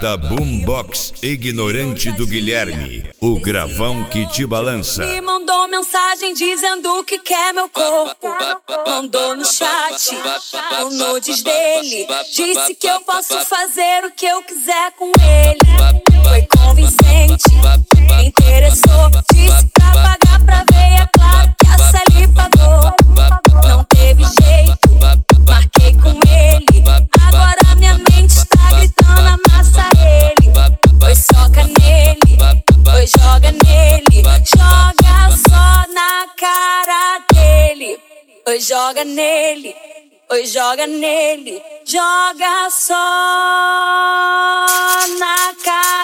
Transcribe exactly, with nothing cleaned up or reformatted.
Balada Boombox Ignorante do Guilherme, o gravão que te balança. Me mandou mensagem dizendo que quer meu corpo. Mandou no chat o nudes dele. Disse que eu posso fazer o que eu quiser com ele. Foi convincente, me interessou. Disse pra pagar pra ver, é claro que essa ele pagou. Não teve jeito, marquei com ele. Agora minha mente está gritando, amassa ele. Oi, soca nele, oi, joga nele. Joga só na cara dele. Oi, joga nele, oi, joga nele. Joga só na cara